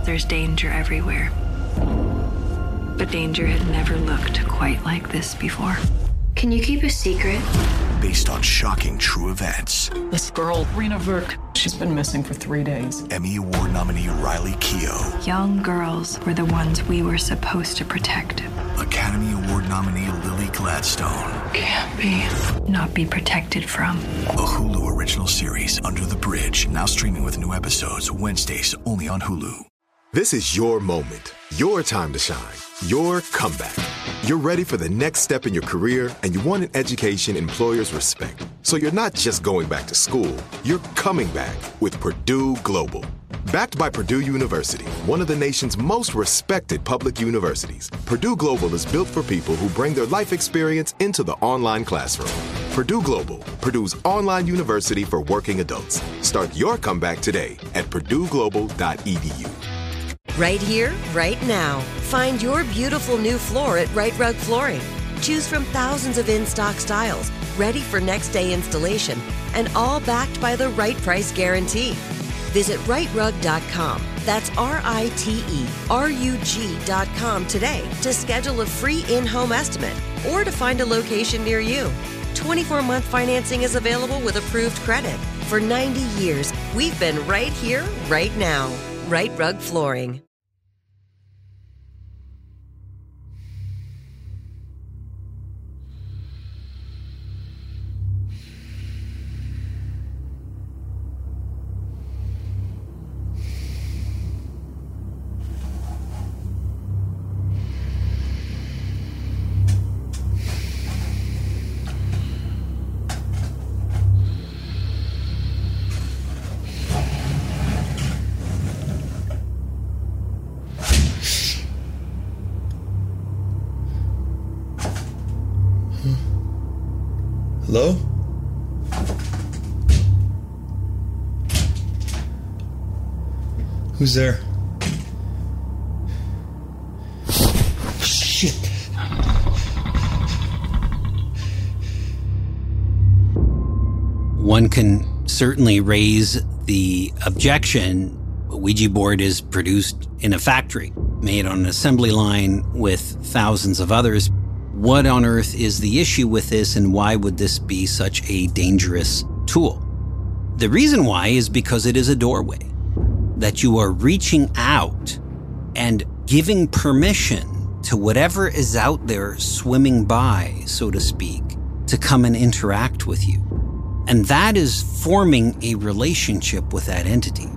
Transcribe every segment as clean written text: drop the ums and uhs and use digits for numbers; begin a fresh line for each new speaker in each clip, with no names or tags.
there's danger everywhere. But danger had never looked quite like this before.
Can you keep a secret?
Based on shocking true events.
This girl, Rena Verk, she's been missing for 3 days.
Emmy Award nominee Riley Keough.
Young girls were the ones we were supposed to protect.
Academy Award nominee Lily Gladstone.
Can't be.
Not be protected from.
A Hulu original series, Under the Bridge, now streaming with new episodes Wednesdays only on Hulu.
This is your moment, your time to shine, your comeback. You're ready for the next step in your career, and you want an education employers respect. So you're not just going back to school, you're coming back with Purdue Global. Backed by Purdue University, one of the nation's most respected public universities, Purdue Global is built for people who bring their life experience into the online classroom. Purdue Global, Purdue's online university for working adults. Start your comeback today at purdueglobal.edu.
Right here, right now. Find your beautiful new floor at Right Rug Flooring. Choose from thousands of in-stock styles, ready for next day installation, and all backed by the right price guarantee. Visit rightrug.com. That's RITERUG.com today to schedule a free in-home estimate or to find a location near you. 24-month financing is available with approved credit. For 90 years, we've been right here, right now. Right Rug Flooring.
Hello? Who's there? Shit.
One can certainly raise the objection. A Ouija board is produced in a factory, made on an assembly line with thousands of others. What on earth is the issue with this, and why would this be such a dangerous tool? The reason why is because it is a doorway, that you are reaching out and giving permission to whatever is out there swimming by, so to speak, to come and interact with you. And that is forming a relationship with that entity.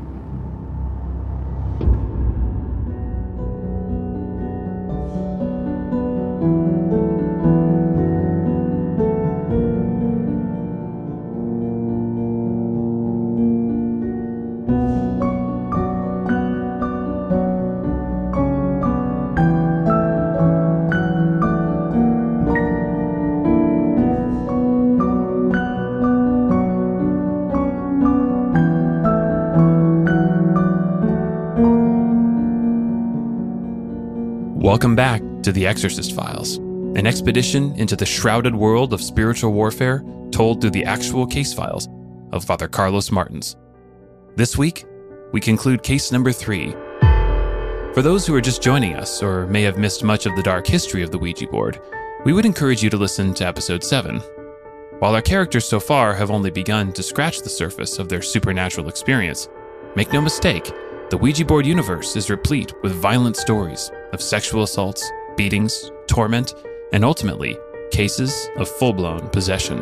Welcome back to The Exorcist Files, an expedition into the shrouded world of spiritual warfare told through the actual case files of Father Carlos Martins. This week, we conclude case number 3. For those who are just joining us or may have missed much of the dark history of the Ouija board, we would encourage you to listen to episode 7. While our characters so far have only begun to scratch the surface of their supernatural experience, make no mistake, the Ouija board universe is replete with violent stories of sexual assaults, beatings, torment, and ultimately, cases of full-blown possession.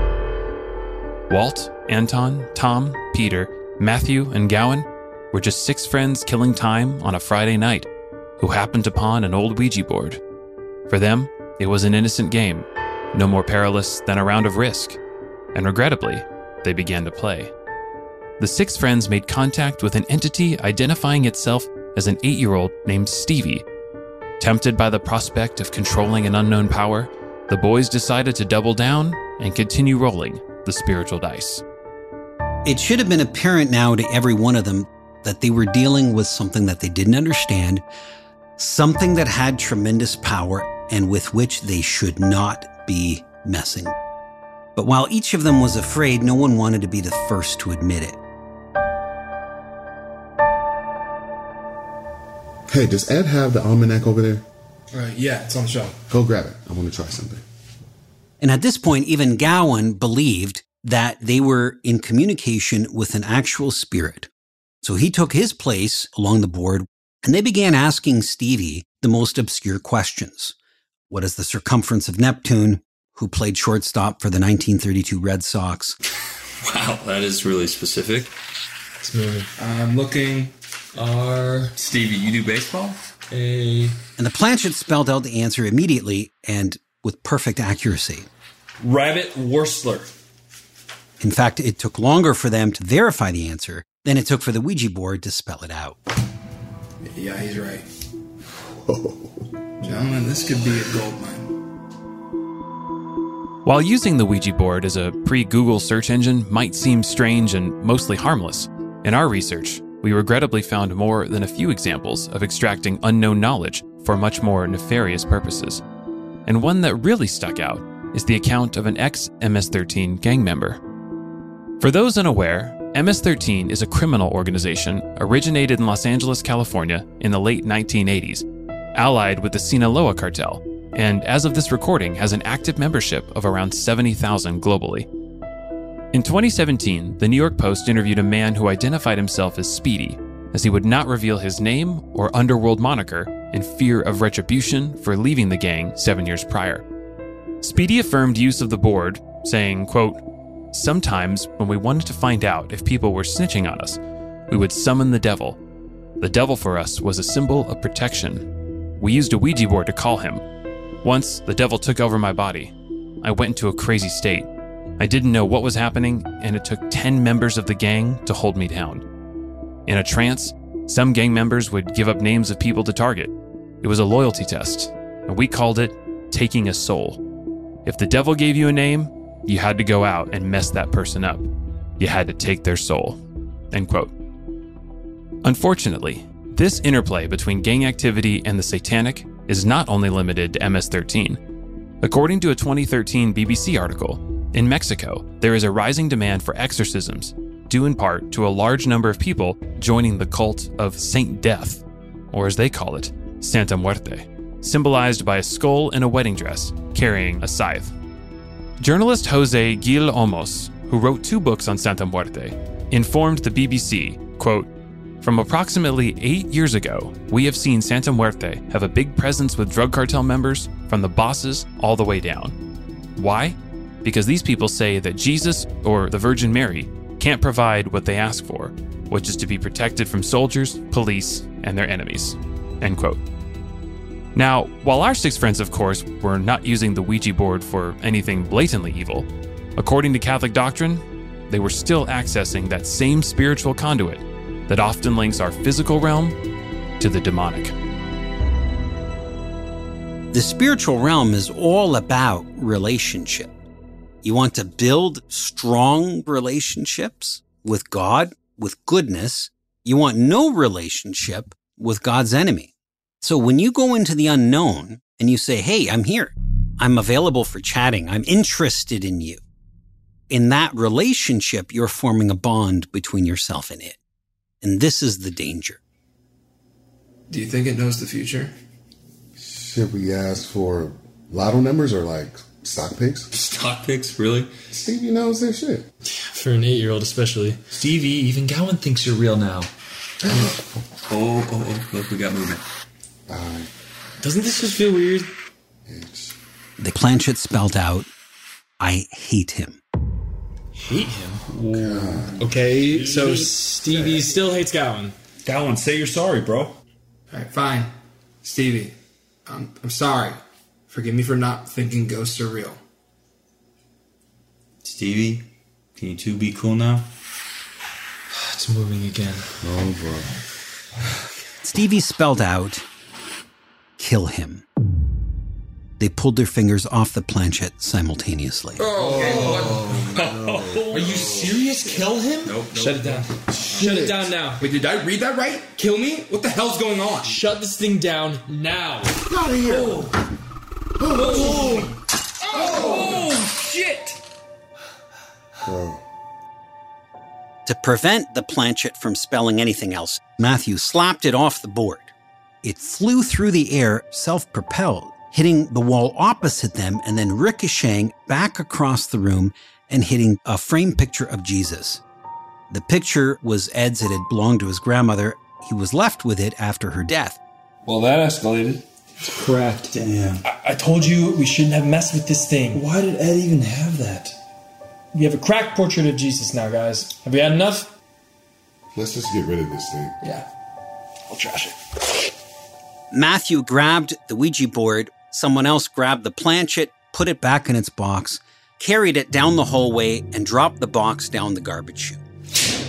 Walt, Anton, Tom, Peter, Matthew, and Gowan were just 6 friends killing time on a Friday night who happened upon an old Ouija board. For them, it was an innocent game, no more perilous than a round of Risk, and regrettably, they began to play. The 6 friends made contact with an entity identifying itself as an 8-year-old named Stevie. Tempted by the prospect of controlling an unknown power, the boys decided to double down and continue rolling the spiritual dice.
It should have been apparent now to every one of them that they were dealing with something that they didn't understand, something that had tremendous power and with which they should not be messing. But while each of them was afraid, no one wanted to be the first to admit it.
Hey, does Ed have the almanac over there?
Yeah, it's on the shelf.
Go grab it. I want to try something.
And at this point, even Gowan believed that they were in communication with an actual spirit. So he took his place along the board, and they began asking Stevie the most obscure questions. What is the circumference of Neptune? Who played shortstop for the 1932 Red Sox?
Wow, that is really specific.
It's moving. I'm looking.
Stevie, you do baseball?
And the planchette spelled out the answer immediately and with perfect accuracy.
Rabbit Wurzler.
In fact, it took longer for them to verify the answer than it took for the Ouija board to spell it out.
Yeah, he's right. Gentlemen, this could be a gold mine.
While using the Ouija board as a pre-Google search engine might seem strange and mostly harmless, in our research, we regrettably found more than a few examples of extracting unknown knowledge for much more nefarious purposes. And one that really stuck out is the account of an ex-MS-13 gang member. For those unaware, MS-13 is a criminal organization originated in Los Angeles, California in the late 1980s, allied with the Sinaloa cartel, and as of this recording has an active membership of around 70,000 globally. In 2017, the New York Post interviewed a man who identified himself as Speedy, as he would not reveal his name or underworld moniker in fear of retribution for leaving the gang 7 years prior. Speedy affirmed use of the board, saying, quote, "Sometimes when we wanted to find out if people were snitching on us, we would summon the devil. The devil for us was a symbol of protection. We used a Ouija board to call him. Once, the devil took over my body. I went into a crazy state. I didn't know what was happening, and it took 10 members of the gang to hold me down. In a trance, some gang members would give up names of people to target. It was a loyalty test, and we called it taking a soul. If the devil gave you a name, you had to go out and mess that person up. You had to take their soul." End quote. Unfortunately, this interplay between gang activity and the satanic is not only limited to MS-13. According to a 2013 BBC article, in Mexico, there is a rising demand for exorcisms, due in part to a large number of people joining the cult of Saint Death, or as they call it, Santa Muerte, symbolized by a skull in a wedding dress carrying a scythe. Journalist Jose Gil Olmos, who wrote 2 books on Santa Muerte, informed the BBC, quote, "From approximately 8 years ago, we have seen Santa Muerte have a big presence with drug cartel members from the bosses all the way down. Why? Because these people say that Jesus or the Virgin Mary can't provide what they ask for, which is to be protected from soldiers, police, and their enemies." End quote. Now, while our 6 friends, of course, were not using the Ouija board for anything blatantly evil, according to Catholic doctrine, they were still accessing that same spiritual conduit that often links our physical realm to the demonic.
The spiritual realm is all about relationship. You want to build strong relationships with God, with goodness. You want no relationship with God's enemy. So when you go into the unknown and you say, "Hey, I'm here. I'm available for chatting. I'm interested in you." In that relationship, you're forming a bond between yourself and it. And this is the danger.
Do you think it knows the future?
Should we ask for lotto numbers or like stock picks?
Stock picks, really?
Stevie knows their shit.
For an 8-year-old especially.
Stevie, even Gowan thinks you're real now. Oh, look, we got movement.
Doesn't this just feel weird?
The planchette spelled out, "I hate him."
Hate him? Okay, so Stevie still hates Gowan.
Gowan, say you're sorry, bro.
All right, fine. Stevie, I'm sorry. Forgive me for not thinking ghosts are real.
Stevie, can you 2 be cool now?
It's moving again.
Oh, bro.
Stevie spelled out, "Kill him." They pulled their fingers off the planchette simultaneously.
Are you serious? Kill him?
Nope.
Shut it down. Shut it down now.
Wait, did I read that right? Kill me? What the hell's going on?
Shut this thing down now.
Get out of here. Oh, shit.
To prevent the planchette from spelling anything else, Matthew slapped it off the board. It flew through the air, self-propelled, hitting the wall opposite them and then ricocheting back across the room and hitting a framed picture of Jesus. The picture was Ed's. It had belonged to his grandmother. He was left with it after her death.
Well, that escalated.
It's cracked.
Damn.
I told you we shouldn't have messed with this thing.
Why did Ed even have that?
We have a cracked portrait of Jesus now, guys. Have we had enough?
Let's just get rid of this thing.
Yeah.
I'll trash it.
Matthew grabbed the Ouija board. Someone else grabbed the planchette, put it back in its box, carried it down the hallway, and dropped the box down the garbage chute.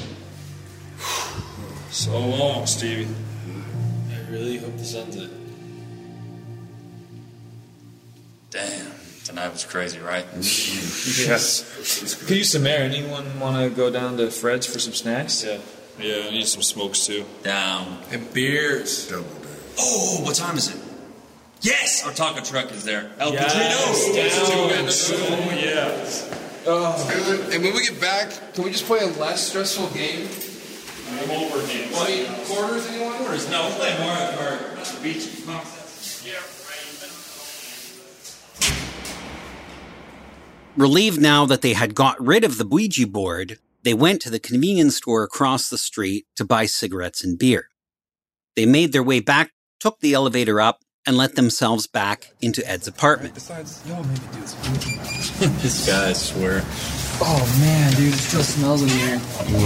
So long, Stevie. I really hope this ends it. Damn, tonight was crazy, right?
Yes. Peace, Samara. Anyone want to go down to Fred's for some snacks?
Yeah, I need some smokes too.
Down.
And beers.
Double down.
Oh, what time is it? Yes! Our taco truck is there. El
Yes,
Padrino!
yes.
And when we get back, can we just play a less stressful game?
I'm over games.
Play quarters, anyone?
Quarters? No, we'll play more of our beach. Come on.
Relieved now that they had got rid of the Ouija board, they went to the convenience store across the street to buy cigarettes and beer. They made their way back, took the elevator up, and let themselves back into Ed's apartment.
Besides, y'all made me do this.
This guy, I swear.
Oh man, dude, it still smells in here.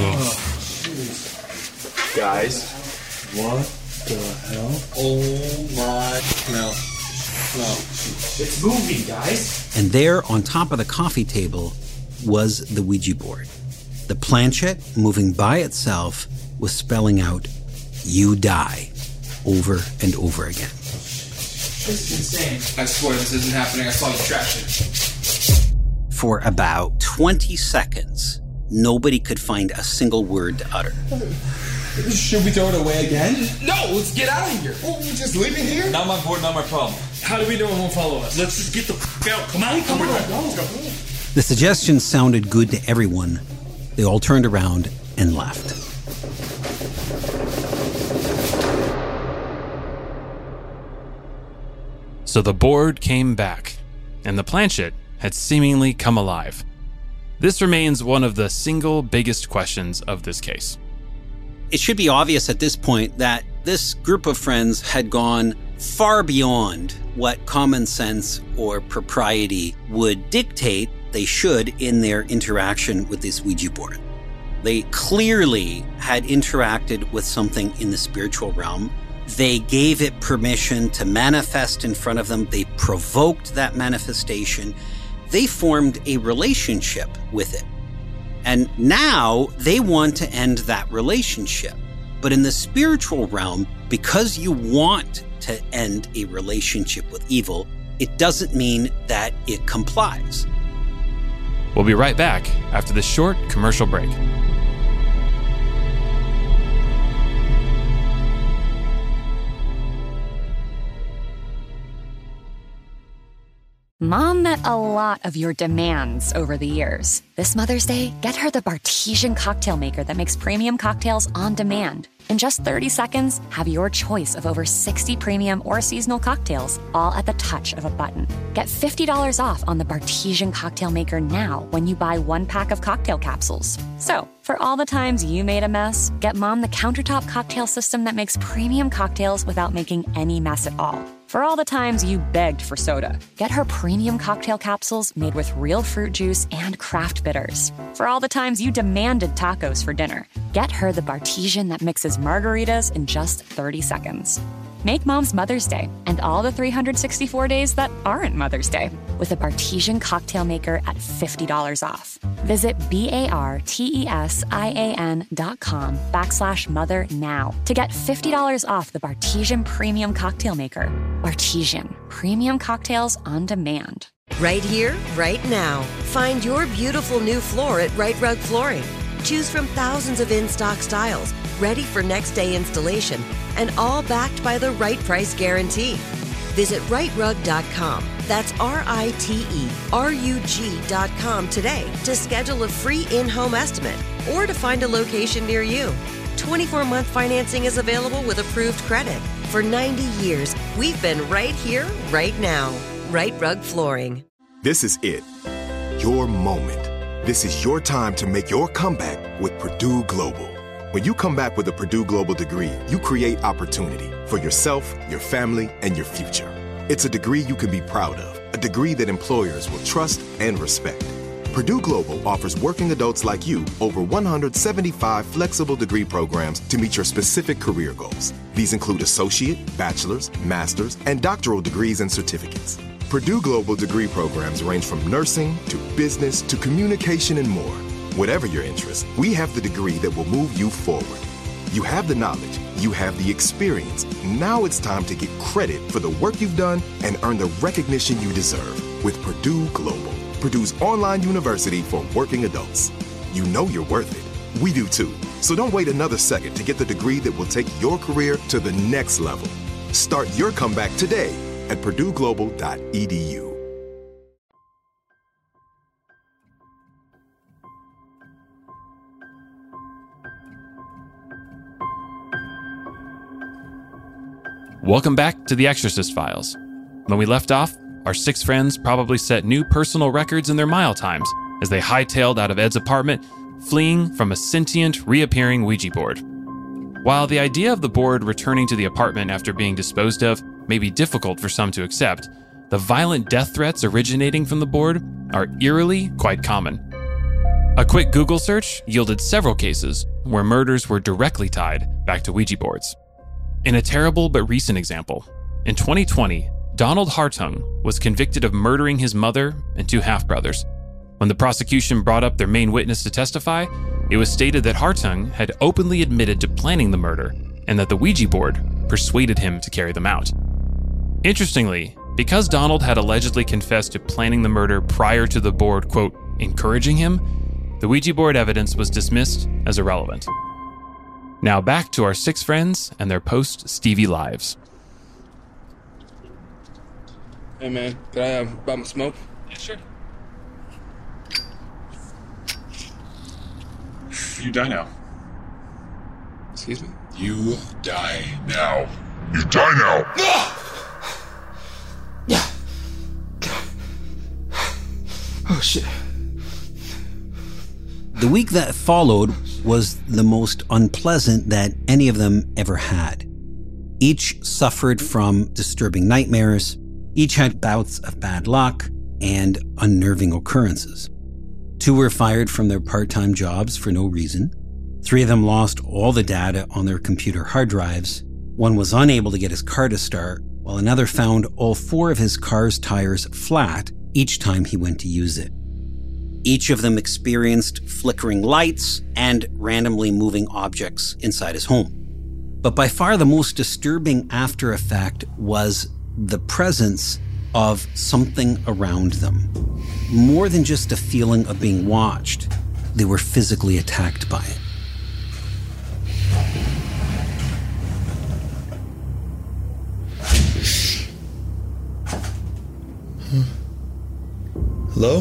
Guys, what the hell? Oh my... No.
It's moving, guys.
And there, on top of the coffee table, was the Ouija board. The planchette, moving by itself, was spelling out, "You die," over and over again.
This is insane. I swear this isn't happening. I saw you trash it.
For about 20 seconds, nobody could find a single word to utter.
Should we throw it away again? No, let's get out of here. Well, we just leave it here?
Not my board, not my problem.
How do we know it won't follow us?
Let's just get the out. Come on.
Come on. Let's go.
The suggestion sounded good to everyone. They all turned around and left.
So the board came back, and the planchette had seemingly come alive. This remains one of the single biggest questions of this case.
It should be obvious at this point that this group of friends had gone far beyond what common sense or propriety would dictate they should in their interaction with this Ouija board. They clearly had interacted with something in the spiritual realm. They gave it permission to manifest in front of them. They provoked that manifestation. They formed a relationship with it. And now they want to end that relationship. But in the spiritual realm, because you want to end a relationship with evil, it doesn't mean that it complies.
We'll be right back after this short commercial break.
Mom met a lot of your demands over the years. This Mother's Day, get her the Bartesian cocktail maker that makes premium cocktails on demand. In just 30 seconds, have your choice of over 60 premium or seasonal cocktails, all at the touch of a button. Get $50 off on the Bartesian cocktail maker now when you buy 1 pack of cocktail capsules. So, for all the times you made a mess, get Mom the countertop cocktail system that makes premium cocktails without making any mess at all. For all the times you begged for soda, get her premium cocktail capsules made with real fruit juice and craft bitters. For all the times you demanded tacos for dinner, get her the Bartesian that mixes margaritas in just 30 seconds. Make Mom's Mother's Day and all the 364 days that aren't Mother's Day with a Bartesian cocktail maker at $50 off. Visit BARTESIAN.com/mother now to get $50 off the Bartesian Premium Cocktail Maker. Bartesian, premium cocktails on demand.
Right here, right now. Find your beautiful new floor at Right Rug Flooring. Choose from thousands of in-stock styles, ready for next day installation, and all backed by the right price guarantee. Visit rightrug.com. That's RITERUG.com today to schedule a free in-home estimate or to find a location near you. 24-month financing is available with approved credit. For 90 years, we've been right here, right now. Right Rug Flooring.
This is it. Your moment. This is your time to make your comeback with Purdue Global. When you come back with a Purdue Global degree, you create opportunity for yourself, your family, and your future. It's a degree you can be proud of, a degree that employers will trust and respect. Purdue Global offers working adults like you over 175 flexible degree programs to meet your specific career goals. These include associate, bachelor's, master's, and doctoral degrees and certificates. Purdue Global degree programs range from nursing to business to communication and more. Whatever your interest, we have the degree that will move you forward. You have the knowledge, you have the experience. Now it's time to get credit for the work you've done and earn the recognition you deserve with Purdue Global, Purdue's online university for working adults. You know you're worth it. We do too. So don't wait another second to get the degree that will take your career to the next level. Start your comeback today at purdueglobal.edu.
Welcome back to The Exorcist Files. When we left off, our 6 friends probably set new personal records in their mile times as they hightailed out of Ed's apartment, fleeing from a sentient, reappearing Ouija board. While the idea of the board returning to the apartment after being disposed of may be difficult for some to accept, the violent death threats originating from the board are eerily quite common. A quick Google search yielded several cases where murders were directly tied back to Ouija boards. In a terrible but recent example, in 2020, Donald Hartung was convicted of murdering his mother and 2 half-brothers. When the prosecution brought up their main witness to testify, it was stated that Hartung had openly admitted to planning the murder and that the Ouija board persuaded him to carry them out. Interestingly, because Donald had allegedly confessed to planning the murder prior to the board, quote, encouraging him, the Ouija board evidence was dismissed as irrelevant. Now back to our 6 friends and their post-Stevie lives.
Hey man, can I buy my smoke?
Yeah, sure. You die now.
Excuse me?
You die now. You die now!
Yeah. Oh shit.
The week that followed was the most unpleasant that any of them ever had. Each suffered from disturbing nightmares. Each had bouts of bad luck and unnerving occurrences. 2 were fired from their part-time jobs for no reason. 3 of them lost all the data on their computer hard drives. 1 was unable to get his car to start, while another found all 4 of his car's tires flat each time he went to use it. Each of them experienced flickering lights and randomly moving objects inside his home. But by far the most disturbing after effect was the presence of something around them. More than just a feeling of being watched, they were physically attacked by it.
Hello?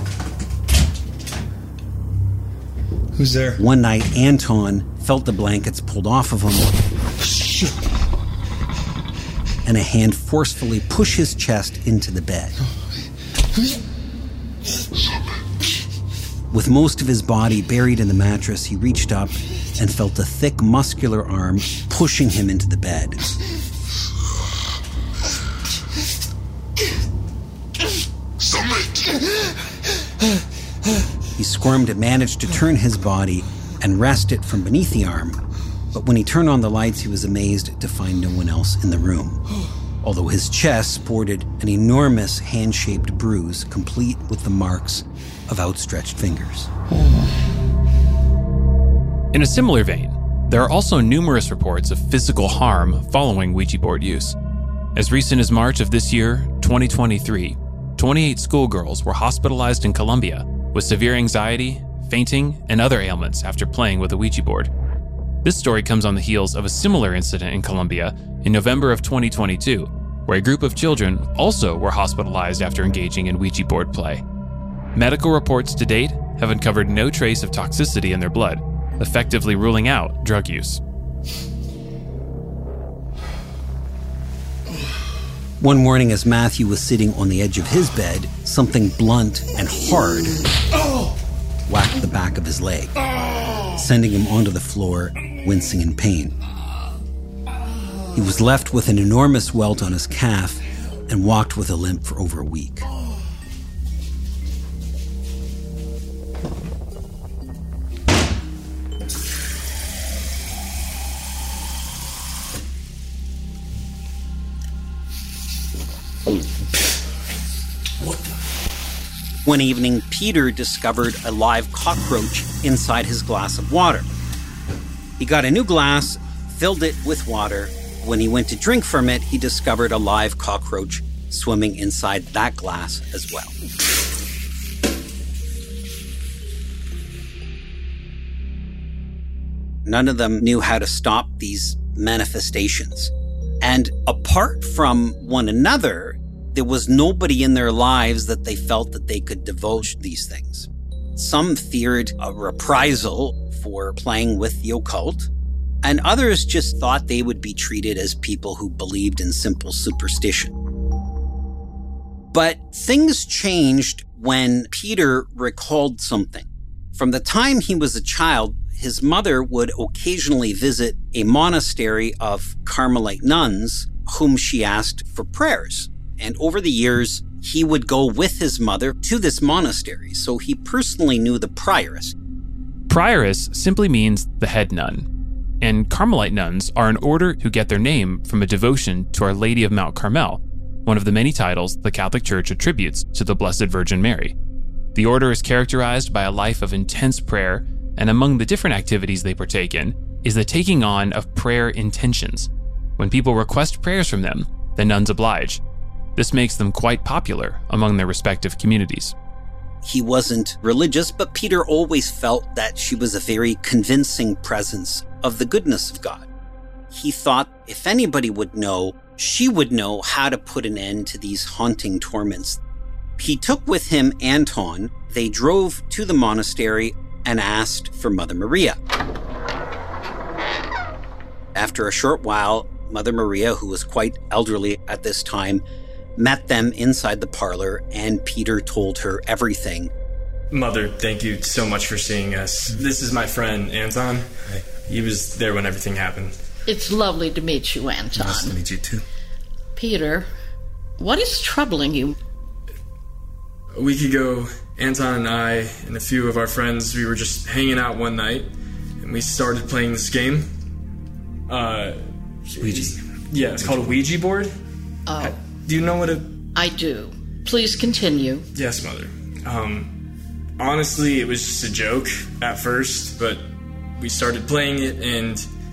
Who's there?
One night, Anton felt the blankets pulled off of him. Shit. And a hand forcefully pushed his chest into the bed. With most of his body buried in the mattress, he reached up and felt a thick, muscular arm pushing him into the bed. He squirmed and managed to turn his body and wrest it from beneath the arm. But when he turned on the lights, he was amazed to find no one else in the room. Although his chest sported an enormous hand-shaped bruise, complete with the marks of outstretched fingers.
In a similar vein, there are also numerous reports of physical harm following Ouija board use. As recent as March of this year, 2023, 28 schoolgirls were hospitalized in Colombia with severe anxiety, fainting, and other ailments after playing with a Ouija board. This story comes on the heels of a similar incident in Colombia in November of 2022, where a group of children also were hospitalized after engaging in Ouija board play. Medical reports to date have uncovered no trace of toxicity in their blood, effectively ruling out drug use.
One morning, as Matthew was sitting on the edge of his bed, something blunt and hard whacked the back of his leg, sending him onto the floor, wincing in pain. He was left with an enormous welt on his calf and walked with a limp for over a week. One evening, Peter discovered a live cockroach inside his glass of water. He got a new glass, filled it with water. When he went to drink from it, he discovered a live cockroach swimming inside that glass as well. None of them knew how to stop these manifestations. And apart from one another, there was nobody in their lives that they felt that they could divulge these things. Some feared a reprisal for playing with the occult, and others just thought they would be treated as people who believed in simple superstition. But things changed when Peter recalled something. From the time he was a child, his mother would occasionally visit a monastery of Carmelite nuns whom she asked for prayers. And over the years, he would go with his mother to this monastery, so he personally knew the prioress.
Prioress simply means the head nun, and Carmelite nuns are an order who get their name from a devotion to Our Lady of Mount Carmel, one of the many titles the Catholic Church attributes to the Blessed Virgin Mary. The order is characterized by a life of intense prayer, and among the different activities they partake in is the taking on of prayer intentions. When people request prayers from them, the nuns oblige. This makes them quite popular among their respective communities.
He wasn't religious, but Peter always felt that she was a very convincing presence of the goodness of God. He thought if anybody would know, she would know how to put an end to these haunting torments. He took with him Anton. They drove to the monastery and asked for Mother Maria. After a short while, Mother Maria, who was quite elderly at this time, met them inside the parlor, and Peter told her everything.
Mother, thank you so much for seeing us. This is my friend, Anton. Hi. He was there when everything happened.
It's lovely to meet you, Anton.
Nice to meet you, too.
Peter, what is troubling you?
A week ago, Anton and I and a few of our friends, we were just hanging out one night, and we started playing this game.
Ouija.
Yeah, it's called a Ouija board.
Oh.
Do you know what a...
I do. Please continue.
Yes, Mother. Honestly, it was just a joke at first, but we started playing it and...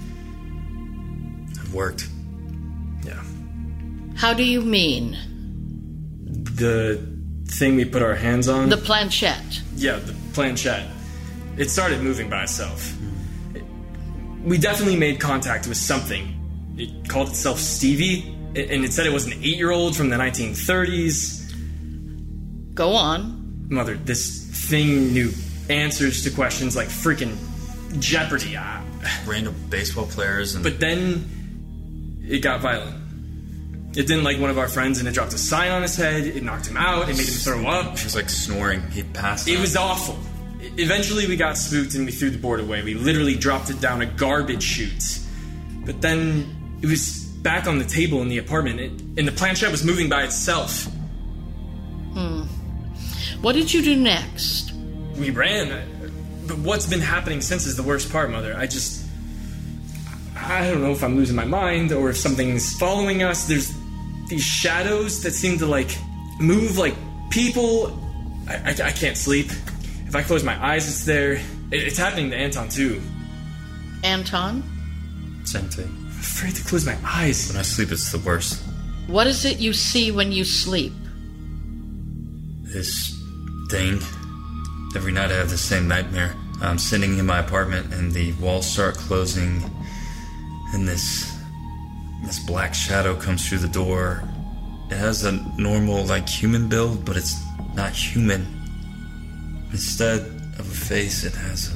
It worked.
Yeah.
How do you mean?
The thing we put our hands on?
The planchette.
Yeah, the planchette. It started moving by itself. We definitely made contact with something. It called itself Stevie. And it said it was an 8-year-old from the 1930s.
Go on.
Mother, this thing knew answers to questions like freaking Jeopardy.
Random baseball players and...
But then it got violent. It didn't like one of our friends and it dropped a sign on his head. It knocked him out. It made him throw up.
She was like snoring. He passed out.
It was awful. Eventually we got spooked and we threw the board away. We literally dropped it down a garbage chute. But then it was back on the table in the apartment, and the planchette was moving by itself.
What did you do next?
We ran. But what's been happening since is the worst part, Mother. I don't know if I'm losing my mind or if something's following us. There's these shadows that seem to, like, move like people. I can't sleep. If I close my eyes, it's there. It's happening to Anton, too.
Anton?
Same thing.
I'm afraid to close my eyes.
When I sleep, it's the worst.
What is it you see when you sleep?
This thing. Every night I have the same nightmare. I'm sitting in my apartment and the walls start closing and this black shadow comes through the door. It has a normal, like, human build, but it's not human. Instead of a face, it has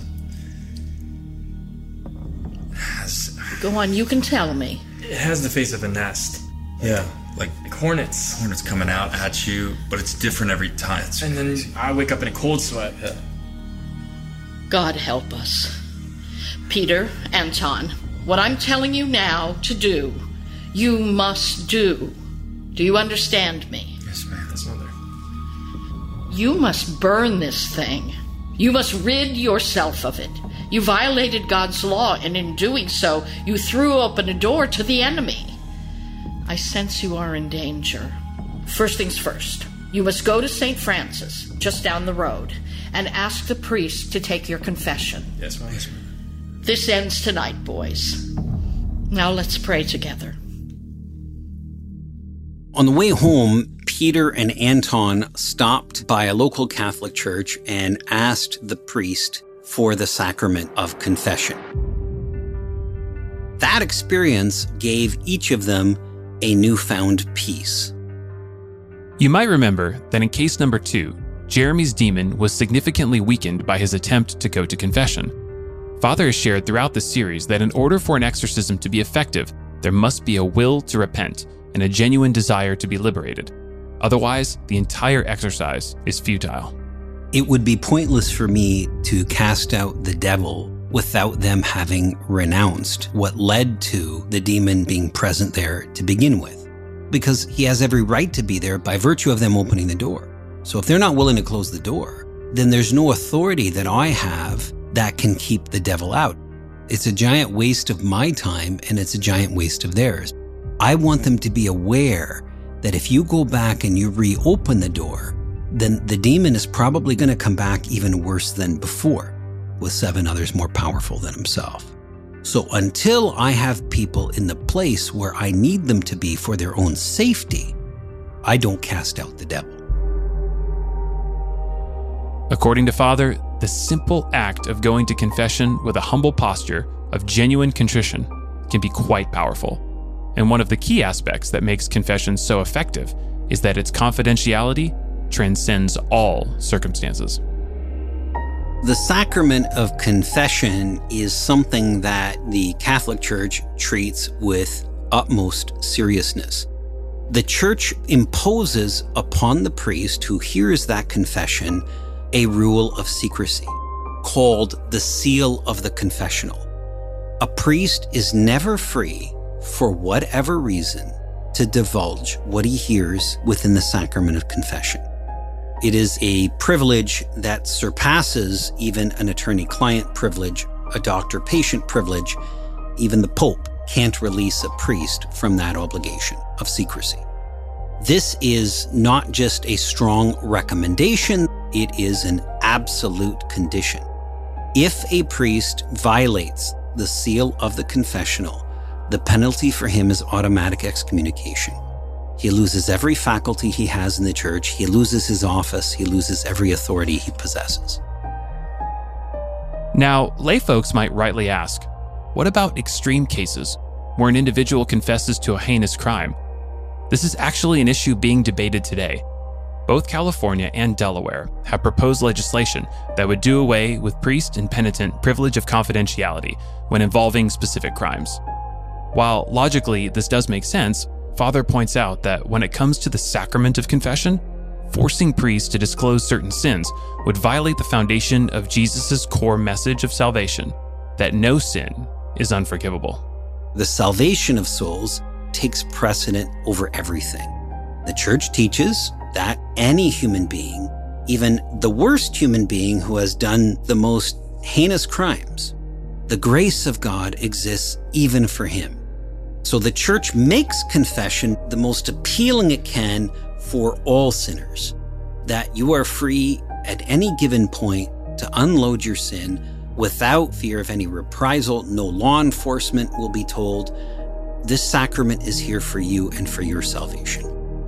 Go on, you can tell me.
It has the face of a nest.
Yeah, like
hornets.
Hornets coming out at you, but it's different every time.
And then I wake up in a cold sweat.
Yeah.
God help us. Peter, Anton, what I'm telling you now to do, you must do. Do you understand me?
Yes, ma'am.
Yes, Mother.
You must burn this thing. You must rid yourself of it. You violated God's law, and in doing so, you threw open a door to the enemy. I sense you are in danger. First things first, you must go to St. Francis, just down the road, and ask the priest to take your confession.
Yes, Mother.
This ends tonight, boys. Now let's pray together.
On the way home, Peter and Anton stopped by a local Catholic church and asked the priest for the sacrament of confession. That experience gave each of them a newfound peace.
You might remember that in case number 2, Jeremy's demon was significantly weakened by his attempt to go to confession. Father has shared throughout the series that in order for an exorcism to be effective, there must be a will to repent and a genuine desire to be liberated. Otherwise, the entire exercise is futile.
It would be pointless for me to cast out the devil without them having renounced what led to the demon being present there to begin with, because he has every right to be there by virtue of them opening the door. So if they're not willing to close the door, then there's no authority that I have that can keep the devil out. It's a giant waste of my time, and it's a giant waste of theirs. I want them to be aware that if you go back and you reopen the door, then the demon is probably going to come back even worse than before, with 7 others more powerful than himself. So until I have people in the place where I need them to be for their own safety, I don't cast out the devil.
According to Father, the simple act of going to confession with a humble posture of genuine contrition can be quite powerful. And one of the key aspects that makes confession so effective is that its confidentiality transcends all circumstances.
The sacrament of confession is something that the Catholic Church treats with utmost seriousness. The Church imposes upon the priest who hears that confession a rule of secrecy called the seal of the confessional. A priest is never free, for whatever reason, to divulge what he hears within the sacrament of confession. It is a privilege that surpasses even an attorney-client privilege, a doctor-patient privilege. Even the Pope can't release a priest from that obligation of secrecy. This is not just a strong recommendation, it is an absolute condition. If a priest violates the seal of the confessional, the penalty for him is automatic excommunication. He loses every faculty he has in the church, he loses his office, he loses every authority he possesses.
Now, lay folks might rightly ask, what about extreme cases where an individual confesses to a heinous crime? This is actually an issue being debated today. Both California and Delaware have proposed legislation that would do away with priest and penitent privilege of confidentiality when involving specific crimes. While logically this does make sense, Father points out that when it comes to the sacrament of confession, forcing priests to disclose certain sins would violate the foundation of Jesus' core message of salvation, that no sin is unforgivable.
The salvation of souls takes precedent over everything. The Church teaches that any human being, even the worst human being who has done the most heinous crimes, the grace of God exists even for him. So the Church makes confession the most appealing it can for all sinners, that you are free at any given point to unload your sin without fear of any reprisal. No law enforcement will be told. This sacrament is here for you and for your salvation.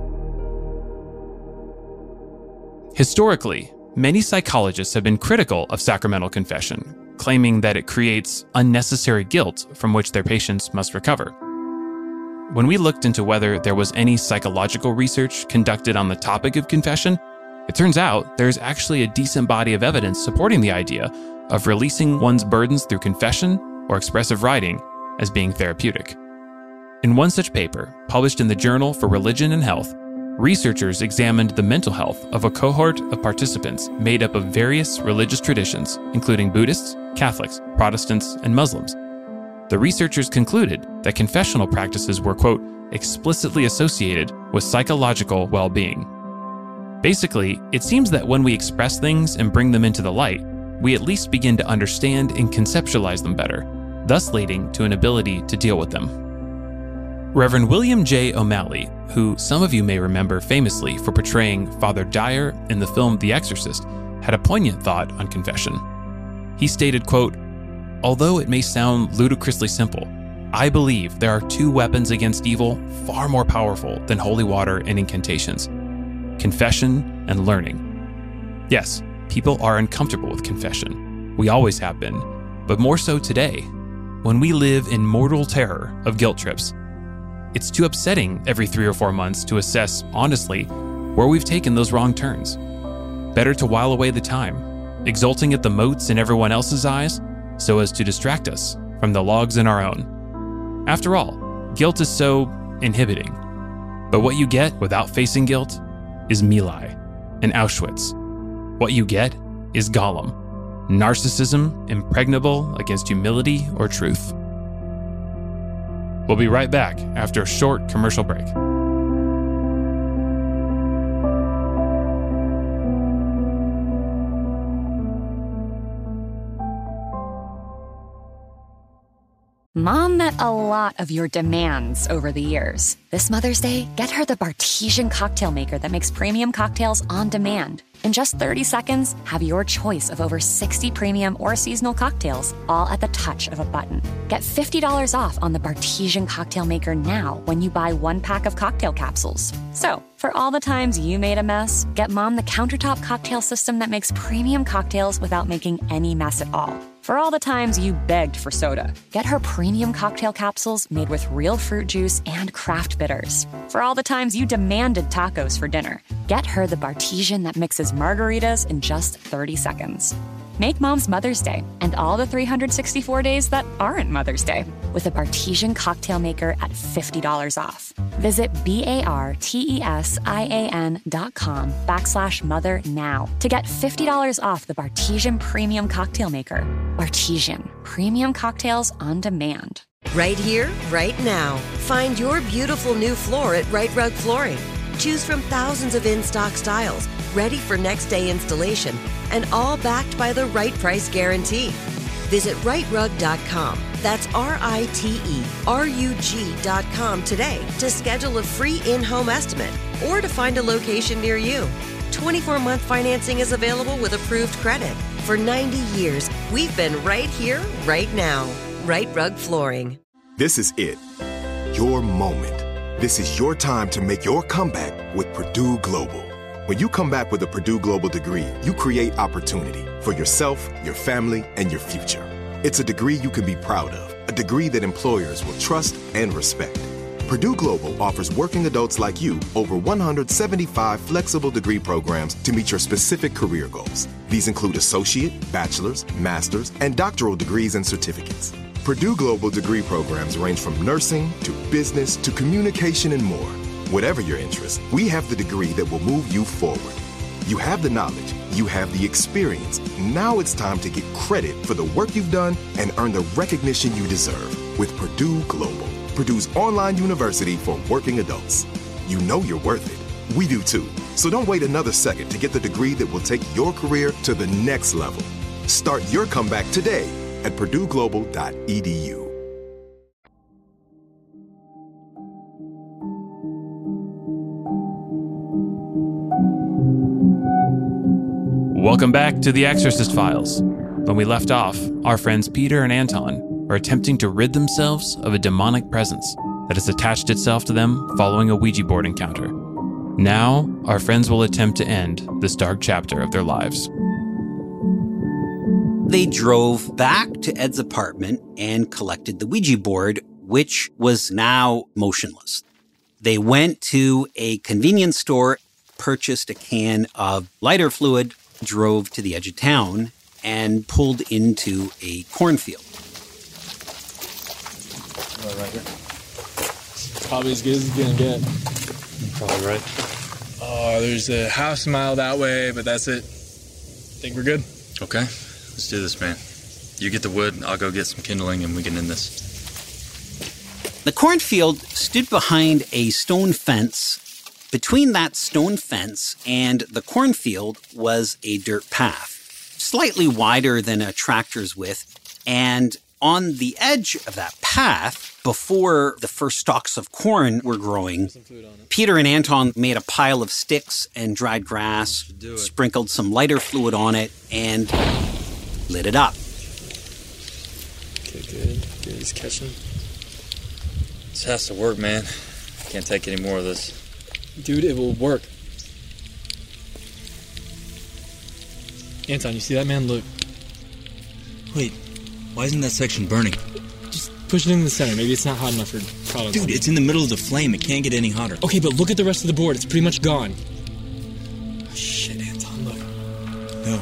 Historically, many psychologists have been critical of sacramental confession, claiming that it creates unnecessary guilt from which their patients must recover. When we looked into whether there was any psychological research conducted on the topic of confession, it turns out there's actually a decent body of evidence supporting the idea of releasing one's burdens through confession or expressive writing as being therapeutic. In one such paper, published in the Journal for Religion and Health, researchers examined the mental health of a cohort of participants made up of various religious traditions, including Buddhists, Catholics, Protestants, and Muslims. The researchers concluded that confessional practices were, quote, explicitly associated with psychological well-being. Basically, it seems that when we express things and bring them into the light, we at least begin to understand and conceptualize them better, thus leading to an ability to deal with them. Reverend William J. O'Malley, who some of you may remember famously for portraying Father Dyer in the film The Exorcist, had a poignant thought on confession. He stated, quote, "Although it may sound ludicrously simple, I believe there are two weapons against evil far more powerful than holy water and incantations: confession and learning. Yes, people are uncomfortable with confession. We always have been, but more so today, when we live in mortal terror of guilt trips. It's too upsetting every 3 or 4 months to assess, honestly, where we've taken those wrong turns. Better to while away the time, exulting at the motes in everyone else's eyes, so as to distract us from the logs in our own. After all, guilt is so inhibiting. But what you get without facing guilt is My Lai and Auschwitz. What you get is Gollum, narcissism impregnable against humility or truth." We'll be right back after a short commercial break.
Mom met a lot of your demands over the years. This Mother's Day, get her the Bartesian cocktail maker that makes premium cocktails on demand. In just 30 seconds, have your choice of over 60 premium or seasonal cocktails, all at the touch of a button. Get $50 off on the Bartesian cocktail maker now when you buy 1 pack of cocktail capsules. So, for all the times you made a mess, get Mom the countertop cocktail system that makes premium cocktails without making any mess at all. For all the times you begged for soda, get her premium cocktail capsules made with real fruit juice and craft bitters. For all the times you demanded tacos for dinner, get her the Bartesian that mixes margaritas in just 30 seconds. Make Mom's Mother's Day and all the 364 days that aren't Mother's Day with a Bartesian cocktail maker at $50 off. Visit bartesian.com/mother now to get $50 off the Bartesian Premium Cocktail Maker. Bartesian, premium cocktails on demand.
Right here, right now. Find your beautiful new floor at Right Rug Flooring. Choose from thousands of in-stock styles, ready for next day installation, and all backed by the right price guarantee. Visit rightrug.com. That's RITERUG.com today to schedule a free in-home estimate or to find a location near you. 24-month financing is available with approved credit. For 90 years, we've been right here, right now. Right Rug Flooring.
This is it. Your moment. This is your time to make your comeback with Purdue Global. When you come back with a Purdue Global degree, you create opportunity for yourself, your family, and your future. It's a degree you can be proud of, a degree that employers will trust and respect. Purdue Global offers working adults like you over 175 flexible degree programs to meet your specific career goals. These include associate, bachelor's, master's, and doctoral degrees and certificates. Purdue Global degree programs range from nursing to business to communication and more. Whatever your interest, we have the degree that will move you forward. You have the knowledge, you have the experience. Now it's time to get credit for the work you've done and earn the recognition you deserve with Purdue Global, Purdue's online university for working adults. You know you're worth it. We do too. So don't wait another second to get the degree that will take your career to the next level. Start your comeback today at purdueglobal.edu.
Welcome back to The Exorcist Files. When we left off, our friends Peter and Anton are attempting to rid themselves of a demonic presence that has attached itself to them following a Ouija board encounter. Now, our friends will attempt to end this dark chapter of their lives.
They drove back to Ed's apartment and collected the Ouija board, which was now motionless. They went to a convenience store, purchased a can of lighter fluid, drove to the edge of town, and pulled into a cornfield.
Probably as good as it's gonna get.
You're probably right.
Oh, there's a half mile that way, but that's it. Think we're good?
Okay, let's do this, man. You get the wood, I'll go get some kindling, and we can end this.
The cornfield stood behind a stone fence. Between that stone fence and the cornfield was a dirt path, slightly wider than a tractor's width. And on the edge of that path, before the first stalks of corn were growing, Peter and Anton made a pile of sticks and dried grass, sprinkled some lighter fluid on it, and lit it up.
Okay, good. Good, he's catching.
This has to work, man. Can't take any more of this.
Dude, it will work. Anton, you see that, man? Look.
Wait, why isn't that section burning?
Just push it in the center. Maybe it's not hot enough for products.
Dude, it's in the middle of the flame. It can't get any hotter.
Okay, but look at the rest of the board. It's pretty much gone. Oh, shit, Anton, look.
No.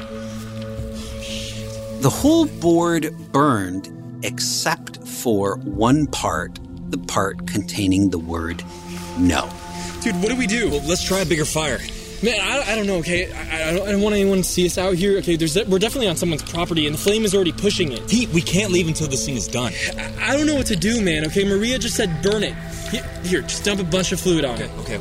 The whole board burned except for one part, the part containing the word no.
Dude, what do we do?
Well, let's try a bigger fire.
Man, I don't know, okay? I don't want anyone to see us out here, okay? We're definitely on someone's property, and the flame is already pushing it.
Pete, we can't leave until this thing is done.
I don't know what to do, man, okay? Maria just said burn it. Here, just dump a bunch of fluid on it.
Okay.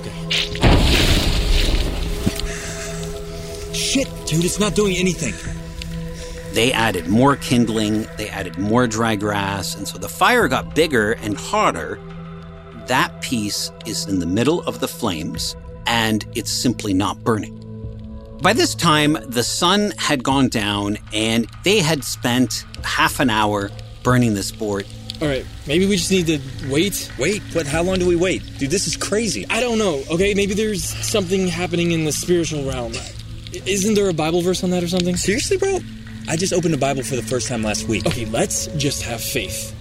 Shit, dude, it's not doing anything.
They added more kindling, they added more dry grass, and so the fire got bigger and hotter. That piece is in the middle of the flames, and it's simply not burning. By this time, the sun had gone down, and they had spent half an hour burning this board.
All right, maybe we just need to wait.
Wait? What? How long do we wait? Dude, this is crazy.
I don't know, okay? Maybe there's something happening in the spiritual realm. Isn't there a Bible verse on that or something?
Seriously, bro? I just opened the Bible for the first time last week.
Okay, let's just have faith.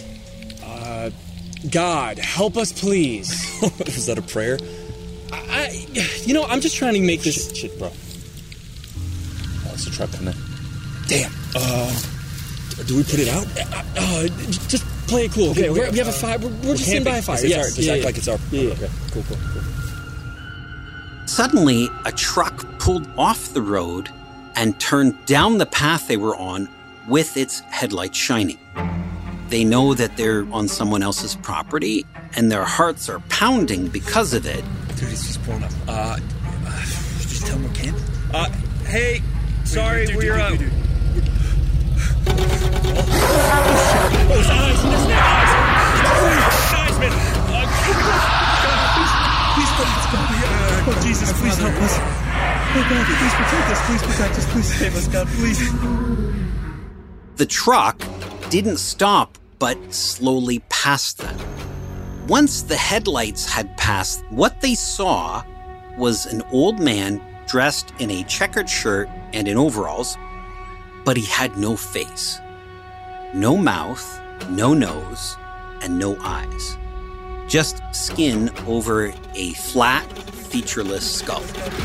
God, help us, please.
Was that a prayer?
I'm just trying to make this...
Shit, bro. That's the truck coming in. Damn. Do we put it out?
Just play it cool, okay?
Okay,
we have a fire. We're just sitting by a fire.
Yes. Just act like it's our...
Yeah.
Okay, cool.
Suddenly, a truck pulled off the road and turned down the path they were on with its headlights shining. They know that they're on someone else's property, and their hearts are pounding because of it.
Dude, he's just pulling up. Just tell him we can't. Hey, sorry, we're out.
Oh, it's eyes, he doesn't have eyes. Man. Please, Jesus, please help us. Oh, God, please protect us. Please protect us. Please save us, God, please.
The truck didn't stop, but slowly passed them. Once the headlights had passed, what they saw was an old man dressed in a checkered shirt and in overalls, but he had no face, no mouth, no nose, and no eyes. Just skin over a flat, featureless skull.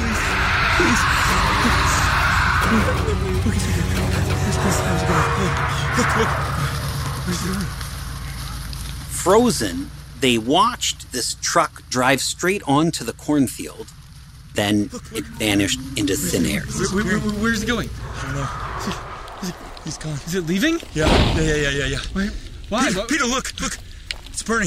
Frozen, they watched this truck drive straight onto the cornfield. Then it vanished into thin air.
Where's it going?
I don't know. He's gone.
Is it leaving?
Yeah.
Why?
Peter, look. It's burning.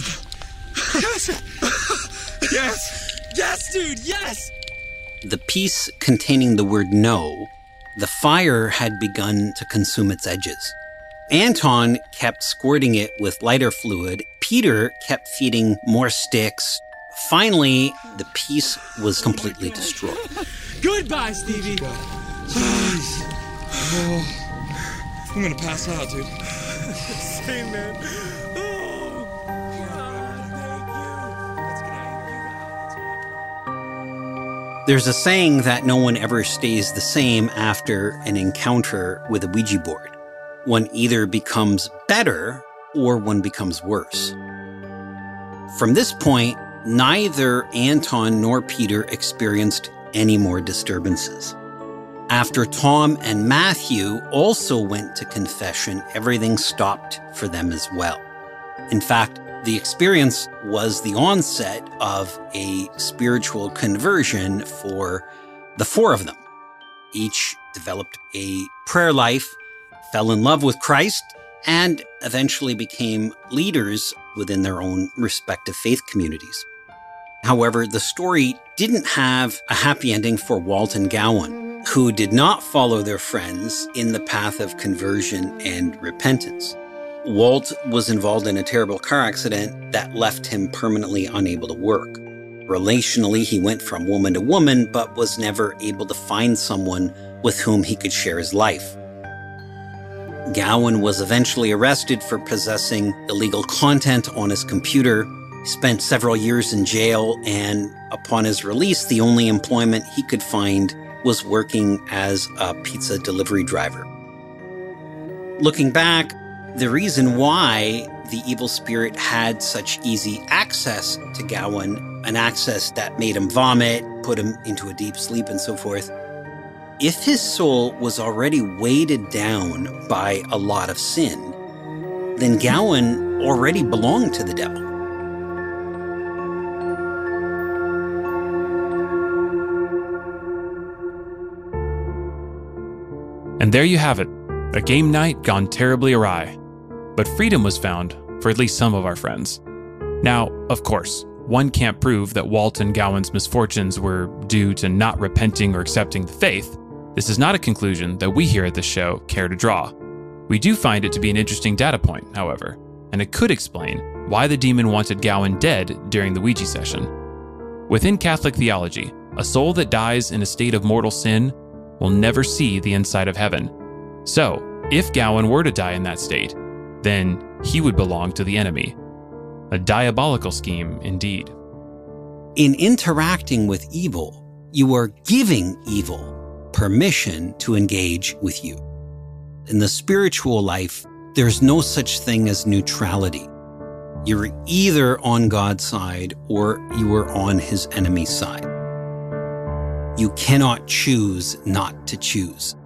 Yes, dude, yes!
The piece containing the word no, the fire had begun to consume its edges. Anton kept squirting it with lighter fluid. Peter kept feeding more sticks. Finally, the piece was completely destroyed.
Goodbye, Stevie.
I'm gonna pass out, dude.
Same, man.
There's a saying that no one ever stays the same after an encounter with a Ouija board. One either becomes better or one becomes worse. From this point, neither Anton nor Peter experienced any more disturbances. After Tom and Matthew also went to confession, everything stopped for them as well. In fact, The experience was the onset of a spiritual conversion for the four of them. Each developed a prayer life, fell in love with Christ, and eventually became leaders within their own respective faith communities. However, the story didn't have a happy ending for Walt and Gowan, who did not follow their friends in the path of conversion and repentance. Walt was involved in a terrible car accident that left him permanently unable to work. Relationally, he went from woman to woman, but was never able to find someone with whom he could share his life. Gowan was eventually arrested for possessing illegal content on his computer. He spent several years in jail, and upon his release, the only employment he could find was working as a pizza delivery driver. Looking back, the reason why the evil spirit had such easy access to Gowan, an access that made him vomit, put him into a deep sleep, and so forth, if his soul was already weighted down by a lot of sin, then Gowan already belonged to the devil.
And there you have it, a game night gone terribly awry. But freedom was found for at least some of our friends. Now, of course, one can't prove that Walt and Gowan's misfortunes were due to not repenting or accepting the faith. This is not a conclusion that we here at this show care to draw. We do find it to be an interesting data point, however, and it could explain why the demon wanted Gowan dead during the Ouija session. Within Catholic theology, a soul that dies in a state of mortal sin will never see the inside of heaven. So, if Gowan were to die in that state, then he would belong to the enemy. A diabolical scheme indeed.
In interacting with evil, you are giving evil permission to engage with you. In the spiritual life, there's no such thing as neutrality. You're either on God's side or you are on his enemy's side. You cannot choose not to choose.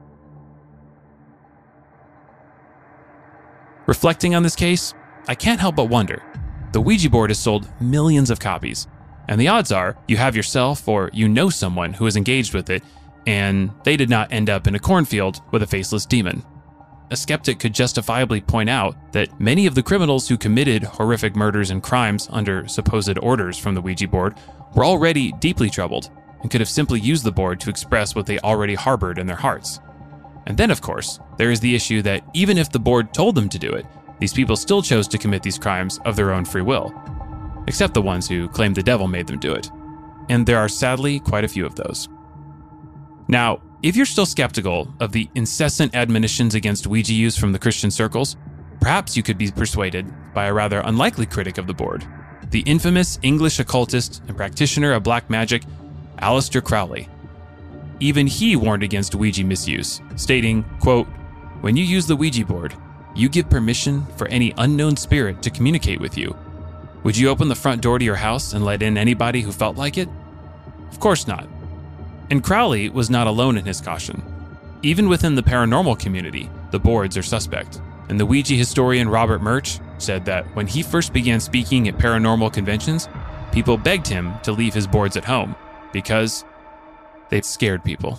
Reflecting on this case, I can't help but wonder. The Ouija board has sold millions of copies, and the odds are you have yourself or you know someone who is engaged with it, and they did not end up in a cornfield with a faceless demon. A skeptic could justifiably point out that many of the criminals who committed horrific murders and crimes under supposed orders from the Ouija board were already deeply troubled and could have simply used the board to express what they already harbored in their hearts. And then, of course, there is the issue that even if the board told them to do it, these people still chose to commit these crimes of their own free will, except the ones who claim the devil made them do it. And there are sadly quite a few of those. Now, if you're still skeptical of the incessant admonitions against Ouija use from the Christian circles, perhaps you could be persuaded by a rather unlikely critic of the board, the infamous English occultist and practitioner of black magic, Aleister Crowley. Even he warned against Ouija misuse, stating, quote, "When you use the Ouija board, you give permission for any unknown spirit to communicate with you. Would you open the front door to your house and let in anybody who felt like it? Of course not." And Crowley was not alone in his caution. Even within the paranormal community, the boards are suspect. And the Ouija historian Robert Murch said that when he first began speaking at paranormal conventions, people begged him to leave his boards at home because they scared people.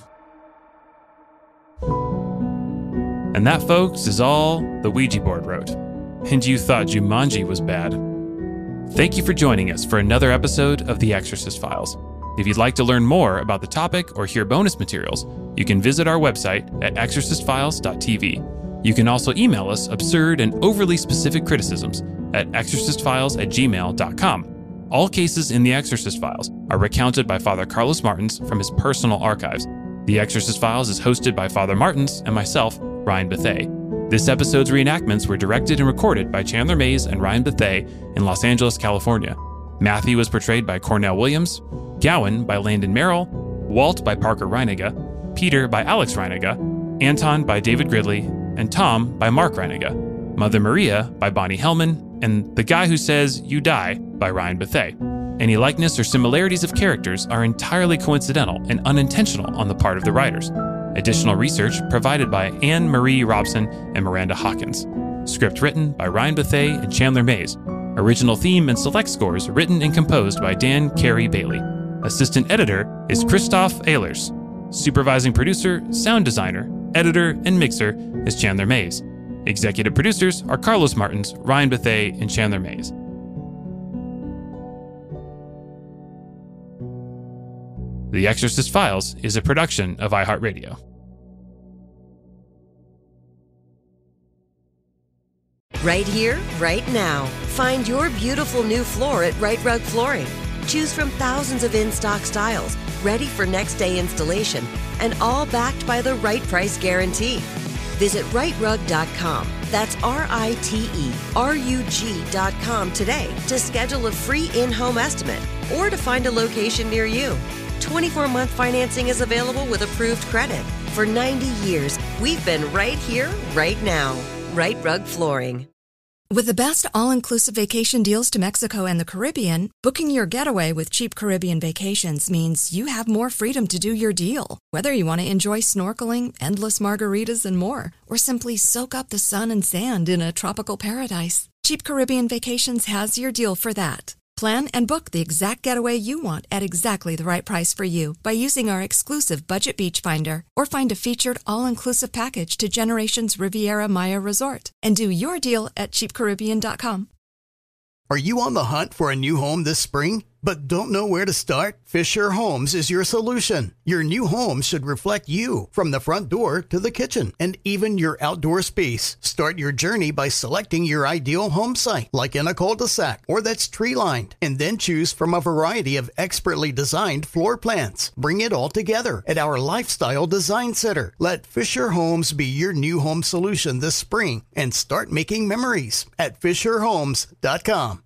And that, folks, is all the Ouija board wrote. And you thought Jumanji was bad. Thank you for joining us for another episode of The Exorcist Files. If you'd like to learn more about the topic or hear bonus materials, you can visit our website at exorcistfiles.tv. You can also email us absurd and overly specific criticisms at exorcistfiles@gmail.com. All cases in The Exorcist Files are recounted by Father Carlos Martins from his personal archives. The Exorcist Files is hosted by Father Martins and myself, Ryan Bethea. This episode's reenactments were directed and recorded by Chandler Mays and Ryan Bethea in Los Angeles, California. Matthew was portrayed by Cornell Williams, Gowan by Landon Merrill, Walt by Parker Reiniga, Peter by Alex Reiniga, Anton by David Gridley, and Tom by Mark Reiniga, Mother Maria by Bonnie Hellman, and The Guy Who Says You Die by Ryan Bethea. Any likeness or similarities of characters are entirely coincidental and unintentional on the part of the writers. Additional research provided by Anne Marie Robson and Miranda Hawkins. Script written by Ryan Bethea and Chandler Mays. Original theme and select scores written and composed by Dan Carey Bailey. Assistant editor is Christoph Ehlers. Supervising producer, sound designer, editor, and mixer is Chandler Mays. Executive producers are Carlos Martins, Ryan Bethea, and Chandler Mays. The Exorcist Files is a production of iHeartRadio.
Right here, right now. Find your beautiful new floor at Right Rug Flooring. Choose from thousands of in-stock styles, ready for next day installation, and all backed by the right price guarantee. Visit rightrug.com. That's RITERUG.com today to schedule a free in-home estimate or to find a location near you. 24-month financing is available with approved credit. For 90 years, we've been right here, right now. Right Rug Flooring.
With the best all-inclusive vacation deals to Mexico and the Caribbean, booking your getaway with Cheap Caribbean Vacations means you have more freedom to do your deal. Whether you want to enjoy snorkeling, endless margaritas, and more, or simply soak up the sun and sand in a tropical paradise, Cheap Caribbean Vacations has your deal for that. Plan and book the exact getaway you want at exactly the right price for you by using our exclusive Budget Beach Finder, or find a featured all-inclusive package to Generations Riviera Maya Resort and do your deal at cheapcaribbean.com.
Are you on the hunt for a new home this spring, but don't know where to start? Fisher Homes is your solution. Your new home should reflect you, from the front door to the kitchen and even your outdoor space. Start your journey by selecting your ideal home site, like in a cul-de-sac or that's tree-lined, and then choose from a variety of expertly designed floor plans. Bring it all together at our Lifestyle Design Center. Let Fisher Homes be your new home solution this spring and start making memories at fisherhomes.com.